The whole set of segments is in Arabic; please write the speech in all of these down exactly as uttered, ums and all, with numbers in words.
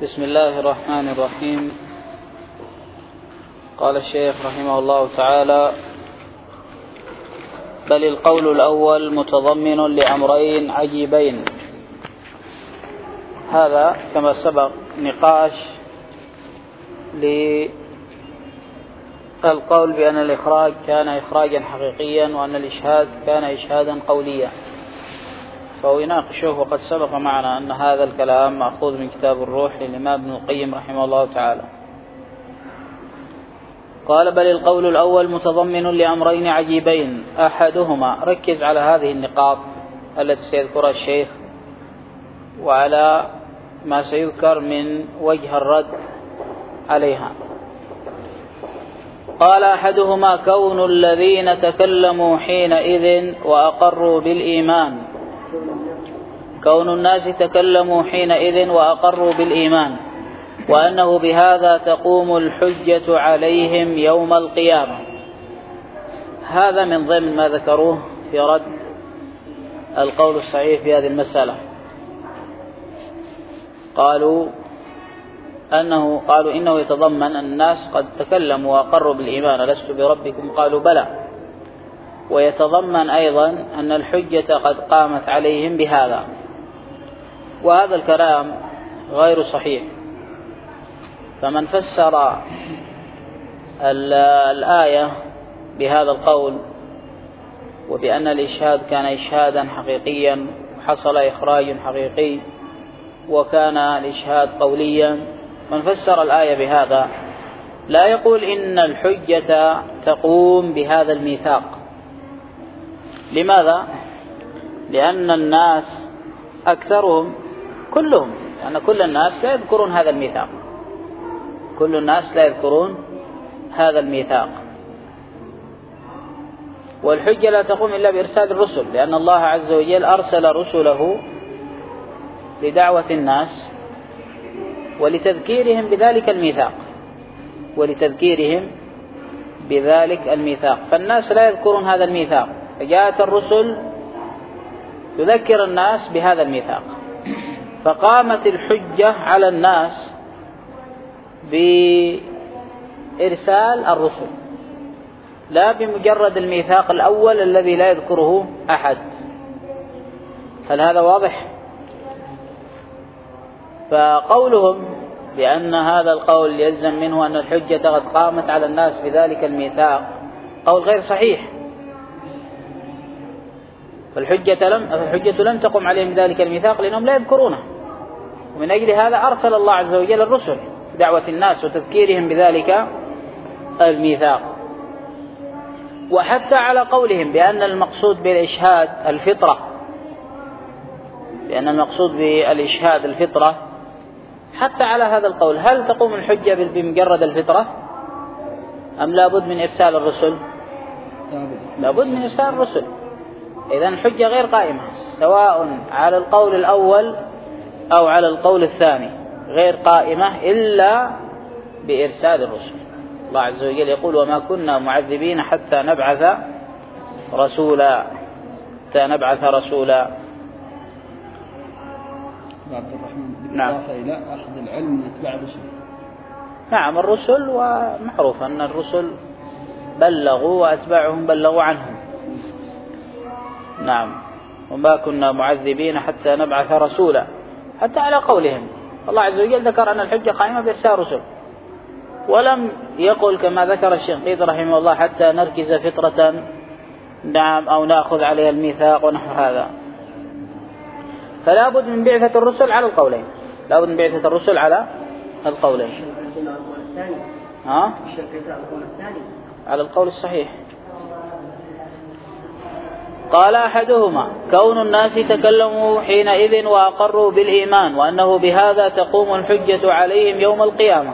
بسم الله الرحمن الرحيم. قال الشيخ رحمه الله تعالى: بل القول الأول متضمن لأمرين عجيبين. هذا كما سبق نقاش للقول بأن الإخراج كان إخراجا حقيقيا وأن الإشهاد كان إشهادا قوليا، فهو يناقشه. وقد سبق معنا أن هذا الكلام مأخوذ من كتاب الروح للإمام ابن القيم رحمه الله تعالى. قال: بل القول الأول متضمن لأمرين عجيبين، أحدهما، ركز على هذه النقاط التي سيذكرها الشيخ وعلى ما سيذكر من وجه الرد عليها. قال: أحدهما كون الذين تكلموا حينئذ وأقروا بالإيمان كون الناس تكلموا حينئذ وأقروا بالإيمان، وأنه بهذا تقوم الحجة عليهم يوم القيامة. هذا من ضمن ما ذكروه في رد القول الصحيح في هذه المسألة. قالوا أنه قالوا إنه يتضمن أن الناس قد تكلموا وأقروا بالإيمان لست بربكم، قالوا بلى، ويتضمن أيضا أن الحجة قد قامت عليهم بهذا. وهذا الكلام غير صحيح. فمن فسر الآية بهذا القول وبأن الإشهاد كان إشهادا حقيقيا وحصل إخراج حقيقي وكان الإشهاد قوليا، من فسر الآية بهذا لا يقول إن الحجة تقوم بهذا الميثاق. لماذا؟ لأن الناس أكثرهم كلهم لأن يعني كل الناس لا يذكرون هذا الميثاق كل الناس لا يذكرون هذا الميثاق والحجة لا تقوم إلا بإرسال الرسل، لأن الله عز وجل أرسل رسله لدعوة الناس ولتذكيرهم بذلك الميثاق ولتذكيرهم بذلك الميثاق فالناس لا يذكرون هذا الميثاق، فجاءت الرسل تذكر الناس بهذا الميثاق، فقامت الحجة على الناس بإرسال الرسل لا بمجرد الميثاق الأول الذي لا يذكره أحد. هل هذا واضح؟ فقولهم بأن هذا القول يلزم منه أن الحجة قد قامت على الناس بذلك الميثاق قول غير صحيح. فالحجة لم, الحجة لم تقم عليهم ذلك الميثاق لأنهم لا يذكرونه، ومن أجل هذا أرسل الله عز وجل الرسل بدعوة الناس وتذكيرهم بذلك الميثاق. وحتى على قولهم بأن المقصود بالإشهاد الفطرة بأن المقصود بالإشهاد الفطرة حتى على هذا القول هل تقوم الحجة بمجرد الفطرة أم لابد من إرسال الرسل؟ لابد من إرسال الرسل. إذن الحجة غير قائمة سواء على القول الأول أو على القول الثاني، غير قائمة إلا بإرسال الرسل. الله عز وجل يقول: وما كنا معذبين حتى نبعث رسولا حتى نبعث رسولا. عبد الرحمن، نعم. إلى أخذ العلم من أتباع الرسل. نعم، الرسل، ومعروف أن الرسل بلغوا وأتباعهم بلغوا عنهم. نعم، وما كنا معذبين حتى نبعث رسولا. حتى على قولهم الله عز وجل ذكر أن الحجة قائمة بإرسال رسل، ولم يقل كما ذكر الشنقيطي رحمه الله حتى نركز فطرة نعم أو نأخذ عليها الميثاق ونحو هذا. فلا بد من بعثة الرسل على القولين لا بد من بعثة الرسل على القولين ها؟ على القول الصحيح. قال: أحدهما كون الناس تكلموا حينئذ وأقروا بالإيمان، وأنه بهذا تقوم الحجة عليهم يوم القيامة.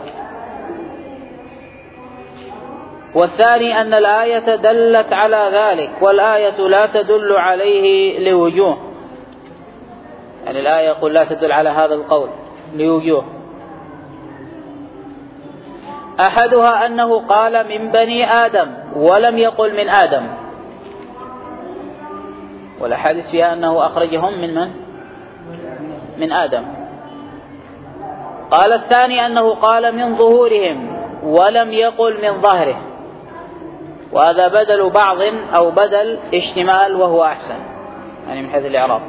والثاني أن الآية دلت على ذلك، والآية لا تدل عليه لوجوه، يعني الآية يقول لا تدل على هذا القول لوجوه. أحدها أنه قال من بني آدم ولم يقل من آدم، والأحاديث فيها أنه أخرجهم من من؟ من آدم. قال الثاني أنه قال من ظهورهم ولم يقل من ظهره، وهذا بدل بعض أو بدل اشتمال وهو أحسن يعني من حيث الإعراب.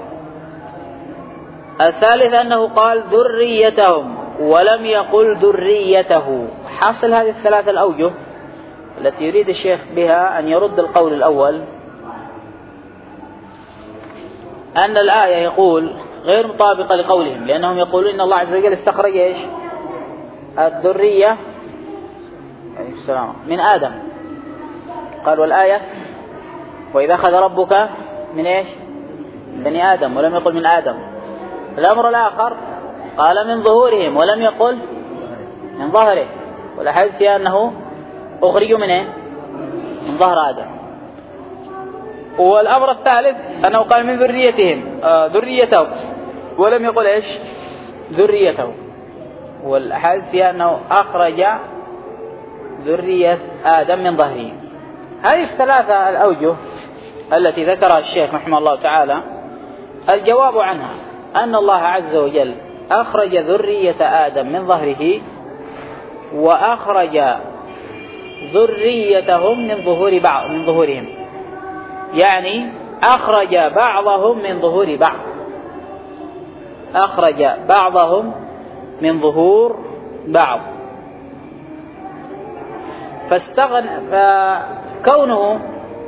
الثالث أنه قال ذريتهم ولم يقل ذريته. حاصل هذه الثلاثة الأوجه التي يريد الشيخ بها أن يرد القول الأول أن الآية يقول غير مطابقة لقولهم، لأنهم يقولون إن الله عز وجل استخرج إيش الذرية من آدم، قال والآية وإذا أخذ ربك من إيش بني آدم ولم يقل من آدم. الأمر الآخر قال من ظهورهم ولم يقل من ظهره، والأحاديث فيها أنه أخرجوا من إيه من ظهر آدم. والأمر الثالث أنه قال من ذريتهم آه ذريته ولم يقل إيش ذريته، والأحاديث فيها أنه أخرج ذرية آدم من ظهره. هذه الثلاثة الأوجه التي ذكرها الشيخ رحمه الله تعالى الجواب عنها أن الله عز وجل أخرج ذرية آدم من ظهره وأخرج ذريتهم من ظهور بعض من ظهورهم، يعني أخرج بعضهم من ظهور بعض، أخرج بعضهم من ظهور بعض. فاستغنى فكونه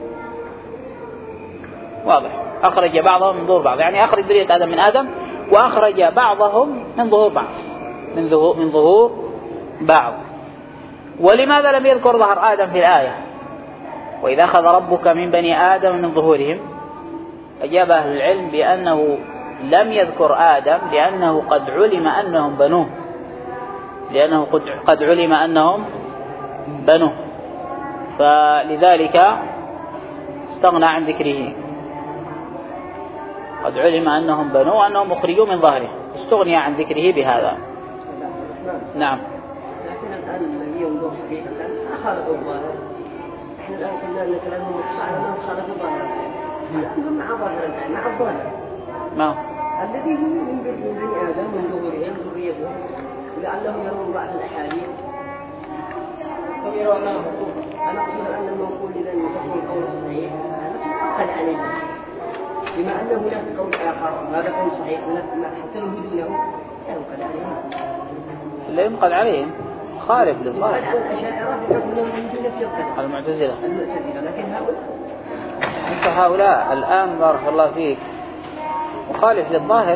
واضح أخرج بعضهم من ظهور بعض، يعني أخرج ذرية آدم من آدم وأخرج بعضهم من ظهور بعض من ظهور من ظهور بعض. ولماذا لم يذكر ظهر آدم في الآية؟ وإذا أخذ ربك من بني آدم من ظهورهم، أجاب أهل العلم بأنه لم يذكر آدم لأنه قد علم أنهم بنوه، لأنه قد علم أنهم بنوه، فلذلك استغنى عن ذكره. قد علم أنهم بنوه وأنهم أخرجوا من ظهره، استغني عن ذكره بهذا. نعم. لكن الآن الذي ينظر حقيقة خالقوا الظاهر. إحنا الآن كنا أن كلامهم مقصى على من خالقوا الظاهر، لأنهم مع ظاهر الآن مع الظاهر. ما الذي هم من بني آدم من ظهورهم ذريتهم، لعلهم يرون بعض الأحاديث أو يرون أنه حقوق. أنا أقصد أن المنقول إذا يصح القول الصحيح قد عليه، بما أن هناك قول آخر هذا قول صحيح حتى لو دونه ينقل عليهم. لا ينقل عليهم خالف للظاهر. ينقل على الأشاعرة بأنهم يوجدون نفس القدر. المعتزلة. المعتزلة، لكن هؤلاء أنت هؤلاء الآن بارك الله فيك مخالف للظاهر.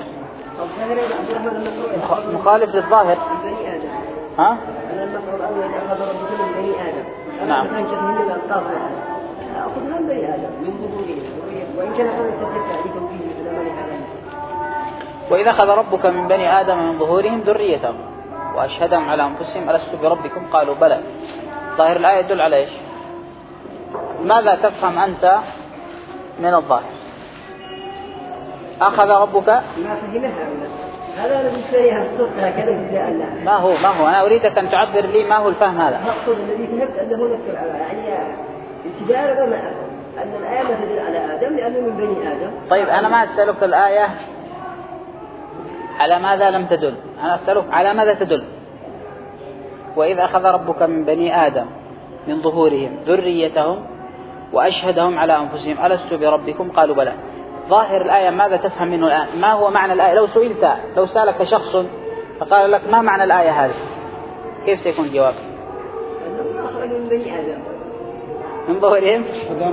مخالف للظاهر. بني آدم. ها؟ أنا المقول أول أخذ ربك من بني آدم. نعم. كان شكله من القاصر. أخذ من بني آدم من ظهورهم، وإن كان قد تتبع لتوجيه الزمان هذا. وإذا أخذ ربك من بني آدم من ظهورهم ذريتهم وأشهدهم على أنفسهم ألست بربكم قالوا بلى. ظاهر الآية يدل على إيش؟ ماذا تفهم أنت من الظاهر؟ أخذ ربك ما فهمها هذا الذي يسميها الصدق هكذا ابتداء الله. ما هو ما هو أنا أريدك أن تعبر لي ما هو الفهم هذا. أقصد الذي فهمت أنه نفس الآية، يعني ابتداء ما أن الآية ما تدل على آدم لأنه من بني آدم. طيب أنا ما أسألك الآية على ماذا لم تدل، أنا أسألك على ماذا تدل. وإذا أخذ ربك من بني آدم من ظهورهم ذريتهم وأشهدهم على أنفسهم ألست بربكم قالوا بلى. ظاهر الآية ماذا تفهم منه الآن؟ ما هو معنى الآية؟ لو سئلت لو سألك شخص فقال لك ما معنى الآية هذه كيف سيكون الجواب؟ أنهم أخرجوا من بني آدم من ظهورهم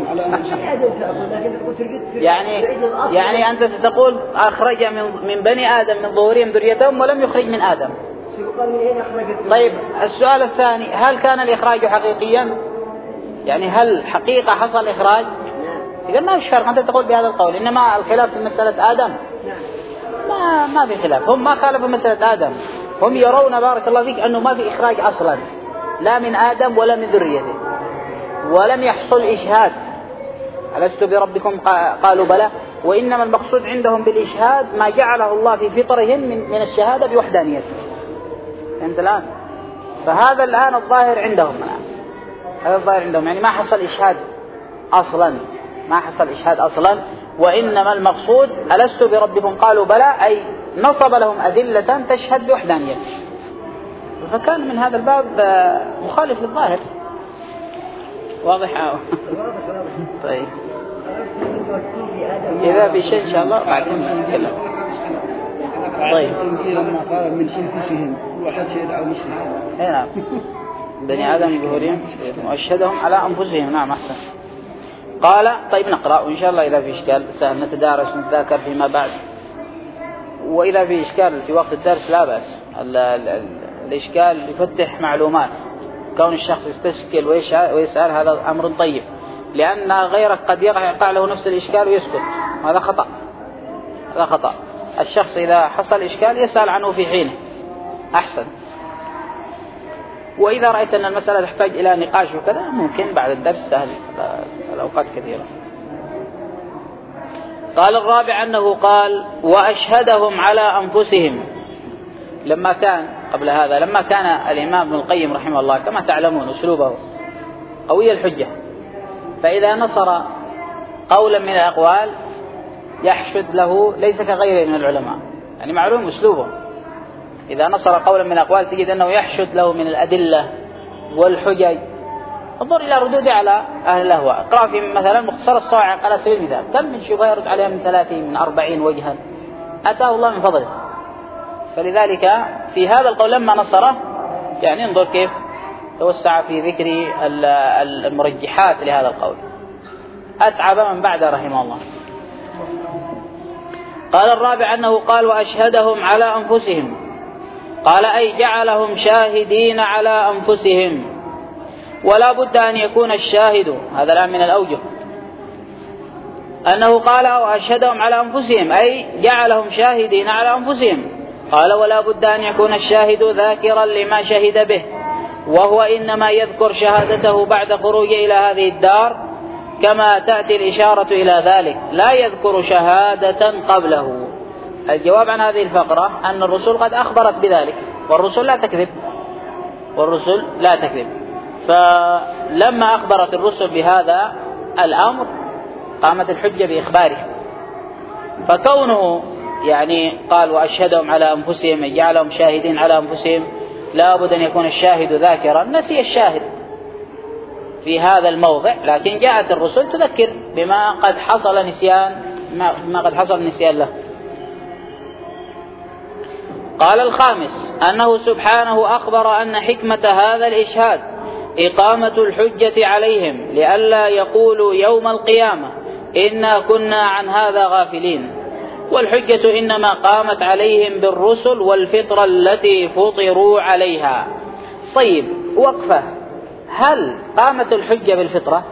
يعني يعني أنت ستقول أخرج من من بني آدم من ظهورهم ذريتهم ولم يخرج من آدم. طيب السؤال الثاني هل كان الإخراج حقيقيا؟ يعني هل حقيقة حصل إخراج؟ إذا ما في فرق أنت تقول بهذا القول، إنما الخلاف في مسألة آدم ما ما في خلاف. هم ما خالفوا مسألة آدم، هم يرون بارك الله فيك أنه ما في إخراج أصلا لا من آدم ولا من ذريته، ولم يحصل إشهاد ألست بربكم قالوا بلى. وإنما المقصود عندهم بالإشهاد ما جعله الله في فطرهم من من الشهادة بوحدانيته. فهمت الآن؟ فهذا الآن الظاهر عندهم الآن. هذا الظاهر عندهم يعني ما حصل إشهاد أصلا، ما حصل إشهاد أصلا، وإنما المقصود ألست بربكم قالوا بلى أي نصب لهم أدلة تشهد بوحدانيته. فكان من هذا الباب مخالف للظاهر. واضح؟ طيب إذا في شيء إن شاء الله بعدين نتكلم. طيب لما قال من أنفسهم واحد شهد على مسلم. نعم بني آدم ظهورهم وأشهدهم على أنفسهم. نعم أحسن. قال طيب نقرأ وإن شاء الله إذا في إشكال سهل نتدارس نتذاكر فيما بعد، وإذا في إشكال في وقت الدرس لا بأس. ال ال ال الإشكال يفتح معلومات، كون الشخص يستشكل ويسأل هذا أمر طيب، لأن غيرك قد يقع له نفس الإشكال ويسكت، هذا خطأ. هذا خطأ. الشخص إذا حصل إشكال يسأل عنه في حينه أحسن. وإذا رأيت أن المسألة تحتاج إلى نقاش وكذا ممكن بعد الدرس سهل، الأوقات كثيرة. قال الرابع أنه قال وأشهدهم على أنفسهم. لما كان قبل هذا لما كان الإمام ابن القيم رحمه الله كما تعلمون أسلوبه قوي الحجة، فإذا نصر قولا من الأقوال يحشد له ليس كغيره من العلماء، يعني معلوم أسلوبه. إذا نصر قولا من الأقوال تجد أنه يحشد له من الأدلة والحجج. انظر إلى ردوده على أهل الأهواء. اقرأ في مثلا مختصر الصواعق على سبيل المثال، كم من شبهة يرد عليها من ثلاثين من أربعين وجها أتاه الله من فضله. فلذلك في هذا القول لما نصره يعني انظر كيف توسع في ذكر المرجحات لهذا القول، أتعب من بعد رحمه الله. قال الرابع أنه قال وأشهدهم على أنفسهم، قال أي جعلهم شاهدين على أنفسهم، ولا بد أن يكون الشاهد، هذا الآن من الأوجه، أنه قال وأشهدهم على أنفسهم أي جعلهم شاهدين على أنفسهم. قال ولا بد أن يكون الشاهد ذاكرا لما شهد به، وهو إنما يذكر شهادته بعد خروجه إلى هذه الدار، كما تأتي الإشارة إلى ذلك، لا يذكر شهادة قبله. الجواب عن هذه الفقرة أن الرسل قد أخبرت بذلك، والرسل لا تكذب، والرسل لا تكذب. فلما أخبرت الرسل بهذا الأمر قامت الحجة بإخباره. فكونه يعني قال وأشهدهم على أنفسهم جعلهم شاهدين على أنفسهم، لا بد أن يكون الشاهد ذاكرا، نسي الشاهد في هذا الموضع، لكن جاءت الرسل تذكر بما قد حصل نسيان ما قد حصل نسيان له. قال الخامس أنه سبحانه أخبر أن حكمة هذا الإشهاد إقامة الحجة عليهم لئلا يقولوا يوم القيامة إنا كنا عن هذا غافلين، والحجة إنما قامت عليهم بالرسل والفطرة التي فطروا عليها. طيب وقفة، هل قامت الحجة بالفطرة؟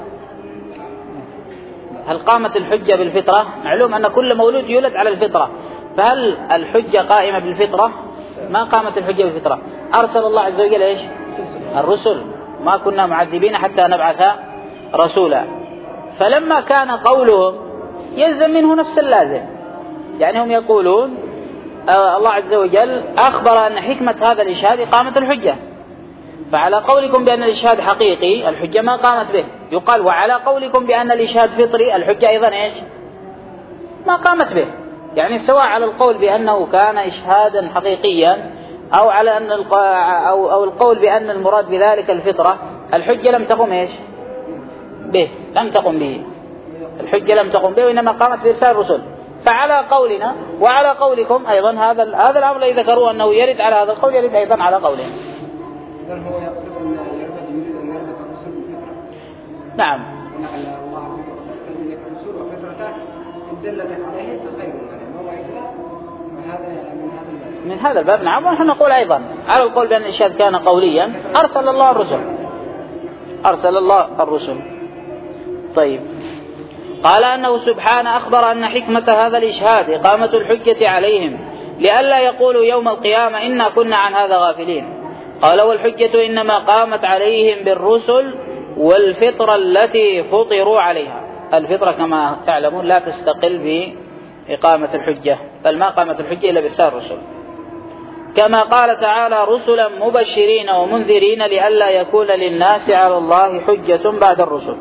هل قامت الحجة بالفطرة؟ معلوم أن كل مولود يولد على الفطرة، فهل الحجة قائمة بالفطرة؟ ما قامت الحجة بالفطرة. أرسل الله عز وجل إيش؟ الرسل، ما كنا معذبين حتى نبعث رسولا. فلما كان قولهم يلزم منه نفس اللازم، يعني هم يقولون الله عز وجل أخبر أن حكمة هذا الإشهاد إقامة الحجة، فعلى قولكم بأن الإشهاد حقيقي الحجة ما قامت به. يقال وعلى قولكم بأن الإشهاد فطري الحجة أيضا إيش؟ ما قامت به. يعني سواء على القول بأنه كان إشهادا حقيقيا أو على أن أو أو القول بأن المراد بذلك الفطرة، الحجة لم تقم إيش به، لم تقم به، الحجة لم تقم به، وإنما قامت بإرسال الرسل. فعلى قولنا وعلى قولكم أيضا هذا هذا الأمر الذي ذكروه أنه يرد على هذا القول يرد أيضا على قولهم. هو يقصد أن يرد يريد أن يرد الرسل بالفطرة. نعم. ونحن الله عز وجل يرد الرسل وفطرته دلت عليه الخير، يعني هو إطلاق، وهذا من هذا من هذا الباب. نعم. ونحن نقول أيضا على القول بأن الإشهاد كان قوليا أرسل الله الرسل، أرسل الله الرسل. طيب قال أنه سبحانه أخبر أن حكمة هذا الإشهاد إقامة الحجة عليهم لئلا يقولوا يوم القيامة إنا كنا عن هذا غافلين. قال والحجة إنما قامت عليهم بالرسل والفطرة التي فطروا عليها. الفطرة كما تعلمون لا تستقل بإقامة الحجة، بل ما قامت الحجة إلا بإرسال الرسل، كما قال تعالى رسلا مبشرين ومنذرين لئلا يكون للناس على الله حجة بعد الرسل.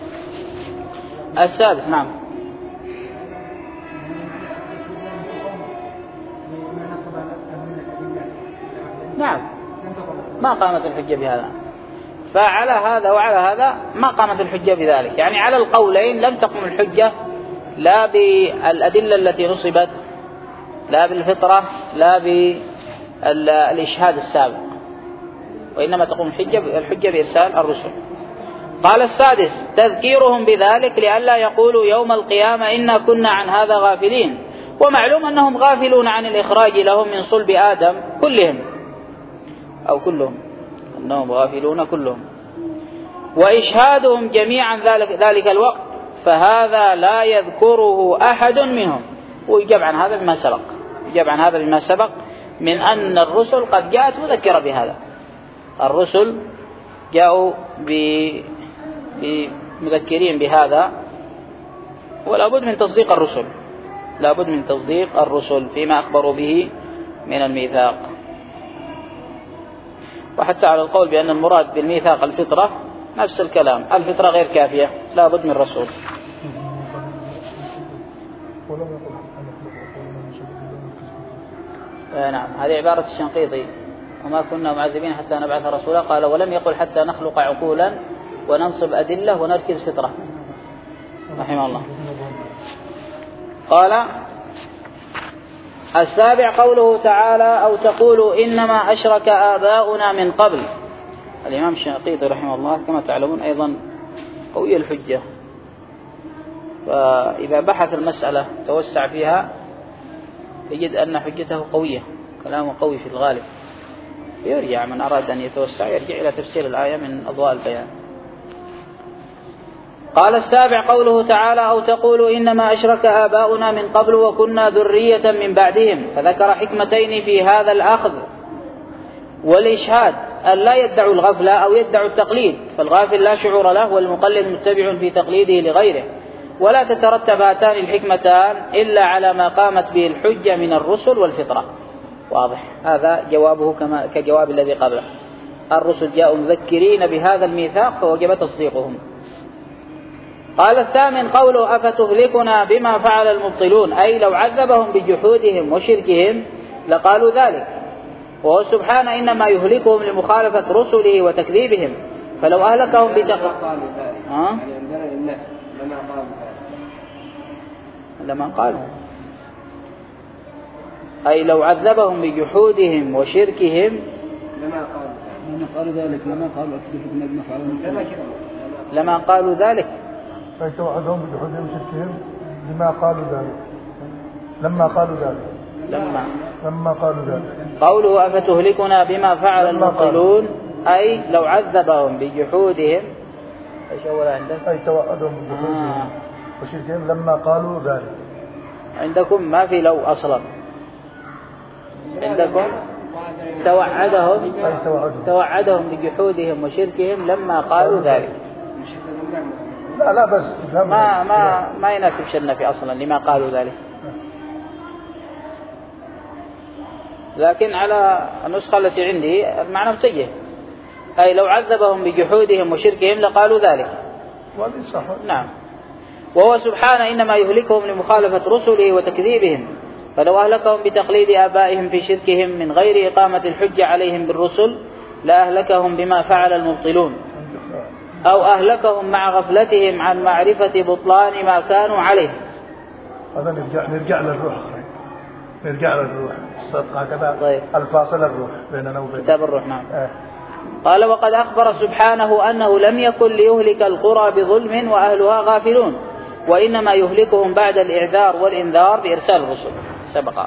السادس. نعم. نعم ما قامت الحجة بهذا. فعلى هذا وعلى هذا ما قامت الحجة بذلك، يعني على القولين لم تقم الحجة لا بالأدلة التي نصبت، لا بالفطرة، لا بالإشهاد السابق، وإنما تقوم الحجة الحجة بإرسال الرسل. قال السادس: تذكيرهم بذلك لئلا يقولوا يوم القيامة إنا كنا عن هذا غافلين. ومعلوم أنهم غافلون عن الإخراج لهم من صلب آدم كلهم أو كلهم، أنهم غافلون كلهم، وإشهادهم جميعا ذلك, ذلك الوقت، فهذا لا يذكره أحد منهم. ويجب عن هذا بما سبق، يجب عن هذا بما سبق من أن الرسل قد جاءت مذكرة بهذا. الرسل جاءوا بمذكرين بهذا، ولا بد من تصديق الرسل، لا بد من تصديق الرسل فيما أخبروا به من الميثاق. وحتى على القول بأن المراد بالميثاق الفطرة نفس الكلام، الفطرة غير كافية، لا بد من رسول. نعم، هذه عبارة الشنقيطي: وما كنا معذبين حتى نبعث رسولا. قال: ولم يقل حتى نخلق عقولا وننصب أدلة ونركز فطرة، رحمه الله. قال: السابع قوله تعالى: أو تقولوا إنما أشرك آباؤنا من قبل. الإمام الشنقيطي رحمه الله كما تعلمون أيضا قوي الحجة، فإذا بحث المسألة توسع فيها يجد أن حجته قوية، كلامه قوي في الغالب. يرجع من أراد أن يتوسع يرجع إلى تفسير الآية من أضواء البيان. قال: السابع قوله تعالى: أو تقولوا إنما أشرك آباؤنا من قبل وكنا ذرية من بعدهم. فذكر حكمتين في هذا الأخذ والإشهاد: أن لا يدعوا الغفلة أو يدعوا التقليد، فالغافل لا شعور له والمقلد متبع في تقليده لغيره، ولا تترتب هاتان الحكمتان إلا على ما قامت به الحجة من الرسل والفطرة. واضح، هذا جوابه كما كجواب الذي قبله. الرسل جاءوا مذكرين بهذا الميثاق فوجب تصديقهم. قال: الثامن قوله: أفتهلكنا بما فعل المبطلون، أي لو عذبهم بجحودهم وشركهم لقالوا ذلك. وهو سبحانه إنما يهلكهم لمخالفة رسله وتكذيبهم، فلو أهلكهم بتقوى ها؟ لما قالوا، أي لو عذبهم بجحودهم وشركهم لما قالوا لما قالوا ذلك لما قالوا أفتهلكنا بما فعل المبطلون لما قالوا ذلك فيتوعدهم بجحودهم وشركهم لما قالوا ذلك لما قالوا ذلك لما لما قالوا ذلك. قوله: أفتهلكنا بما فعل المبطلون، أي لو عذبهم بجحودهم. ايش أول عندك؟ أي توعدهم بجحودهم آه. وشركهم لما قالوا ذلك. عندكم ما في لو أصلا، عندكم توعدهم توعدهم بجحودهم وشركهم لما قالوا ذلك. لا لا بس ما ما ما يناسب شلنا في أصلا لما قالوا ذلك، لكن على النسخة التي عندي المعنى متجه، أي لو عذبهم بجحودهم وشركهم لقالوا ذلك. نعم. وهو سبحانه إنما يهلكهم لمخالفة رسله وتكذيبهم، فلو أهلكهم بتقليد آبائهم في شركهم من غير إقامة الحجة عليهم بالرسل لأهلكهم بما فعل المبطلون، أو أهلكهم مع غفلتهم عن معرفة بطلان ما كانوا عليه. هذا نرجع نرجع للروح نرجع للروح الصدقة كذا. طيب. الفاصل الروح بيننا وبين كتاب الروح. نعم. آه. قال: وقد أخبر سبحانه أنه لم يكن ليهلك القرى بظلم وأهلها غافلون، وإنما يهلكهم بعد الإعذار والإنذار بإرسال الرسل. سبق.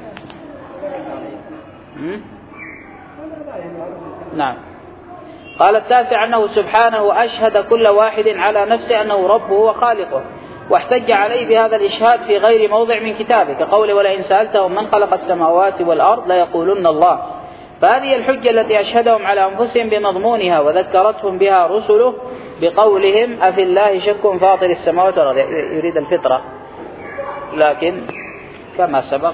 نعم. قال: التاسع أنه سبحانه أشهد كل واحد على نفسه أنه ربه وخالقه، واحتج عليه بهذا الإشهاد في غير موضع من كتابه، كقوله: ولئن سألتهم من خلق السماوات والأرض ليقولن الله. فهذه الحجة التي أشهدهم على أنفسهم بمضمونها وذكرتهم بها رسله بقولهم: أفي الله شك فاطر السماوات والأرض. يريد الفطرة، لكن كما سبق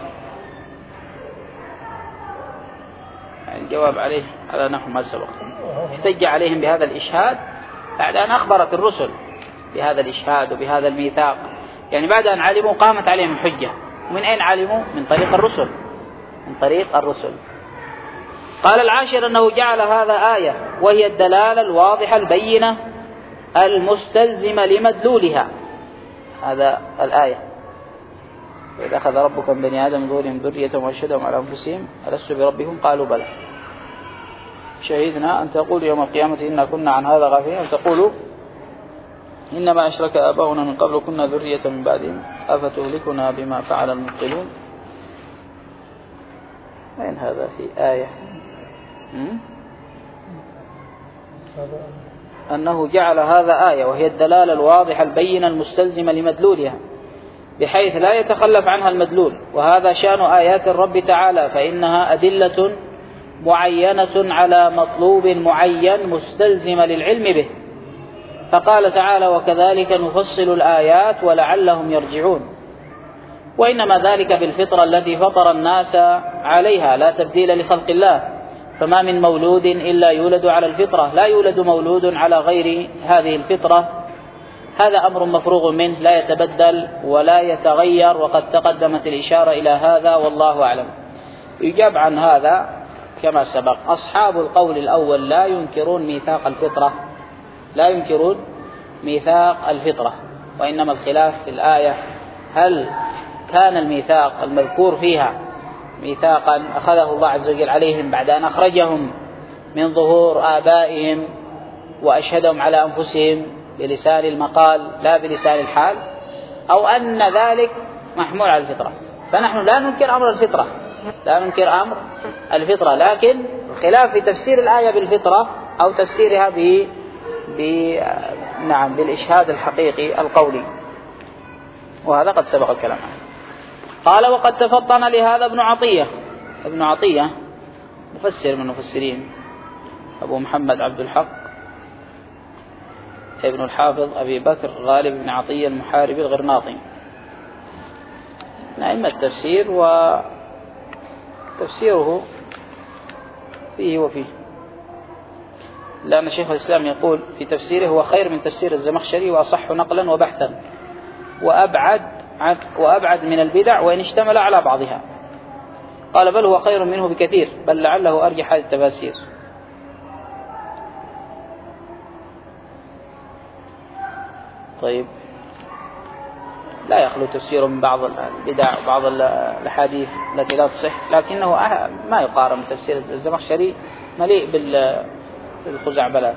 الجواب عليه على نحو ما سبق. احتج عليهم بهذا الإشهاد بعد أن أخبرت الرسل بهذا الإشهاد وبهذا الميثاق، يعني بعد أن علموا قامت عليهم الحجة. ومن أين علموا؟ من طريق الرسل، من طريق الرسل. قال العاشر أنه جعل هذا آية، وهي الدلالة الواضحة البينة المستلزمة لمدلولها. هذا الآية: وإذا أخذ ربك من بني آدم من ظهورهم ذريتهم وأشهدهم على أنفسهم ألست بربكم قالوا بلى شهدنا أن تقولوا يوم القيامة إنا كنا عن هذا غافلين، أن تقولوا إنما أشرك آباؤنا من قبل كنا ذرية من بعدهم أفتهلكنا بما فعل المبطلون. أين هذا في آية؟ أنه جعل هذا آية، وهي الدلالة الواضحة البينة المستلزمة لمدلولها، بحيث لا يتخلف عنها المدلول. وهذا شأن آيات الرب تعالى، فإنها أدلة معينة على مطلوب معين مستلزمة للعلم به. فقال تعالى: وكذلك نفصل الآيات ولعلهم يرجعون. وإنما ذلك بالفطرة التي فطر الناس عليها، لا تبديل لخلق الله. فما من مولود إلا يولد على الفطرة، لا يولد مولود على غير هذه الفطرة. هذا أمر مفروغ منه لا يتبدل ولا يتغير، وقد تقدمت الإشارة إلى هذا والله أعلم. يجاب عن هذا كما سبق: أصحاب القول الأول لا ينكرون ميثاق الفطرة، لا ينكرون ميثاق الفطرة، وإنما الخلاف في الآية: هل كان الميثاق المذكور فيها ميثاقا أخذه الله عز وجل عليهم بعد أن أخرجهم من ظهور آبائهم وأشهدهم على أنفسهم بلسان المقال لا بلسان الحال، أو أن ذلك محمول على الفطرة؟ فنحن لا ننكر أمر الفطرة، لا ننكر أمر الفطرة، لكن الخلاف في تفسير الآية بالفطرة أو تفسيرها ب... ب... نعم بالإشهاد الحقيقي القولي، وهذا قد سبق الكلام عنه. قال: وقد تفطن لهذا ابن عطية. ابن عطية مفسر من المفسرين، أبو محمد عبد الحق ابن الحافظ أبي بكر غالب بن عطية المحاربي الغرناطي، من أئمة التفسير، وتفسيره فيه وفيه، لأن شيخ الإسلام يقول في تفسيره: هو خير من تفسير الزمخشري وأصح نقلا وبحثا وأبعد عن وأبعد من البدع وإن اشتمل على بعضها. قال: بل هو خير منه بكثير، بل لعله أرجح هذه التفاسير. طيب، لا يخلو تفسيره من بعض البدع وبعض الأحاديث التي لا تصح، لكنه ما يقارن تفسير الزمخشري، مليء بالخزعبلات.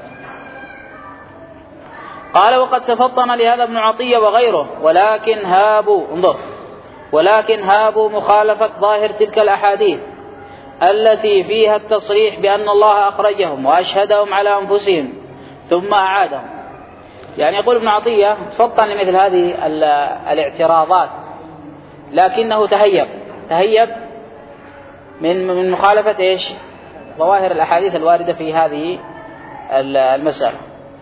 قال: وقد تفطن لهذا ابن عطية وغيره، ولكن هابوا انظر ولكن هابوا مخالفة ظاهر تلك الأحاديث التي فيها التصريح بأن الله أخرجهم وأشهدهم على أنفسهم ثم أعادهم. يعني يقول ابن عطية تفطن لمثل هذه الاعتراضات، لكنه تهيب تهيب من من مخالفة إيش؟ ظواهر الأحاديث الواردة في هذه المسألة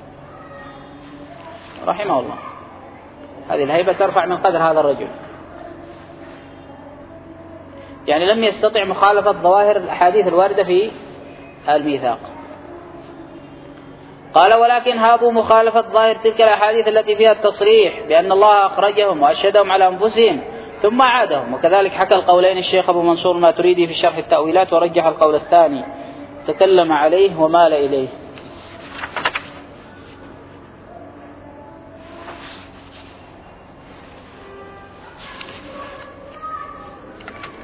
رحمه الله. هذه الهيبة ترفع من قدر هذا الرجل، يعني لم يستطع مخالفة ظواهر الأحاديث الواردة في الميثاق. قال: ولكن هابوا مخالفة ظاهر تلك الأحاديث التي فيها التصريح بأن الله أخرجهم وأشهدهم على أنفسهم ثم عادهم. وكذلك حكى القولين الشيخ أبو منصور الماتريدي في شرح التأويلات، ورجح القول الثاني، تكلم عليه ومال إليه.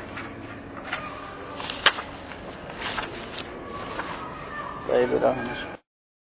طيب،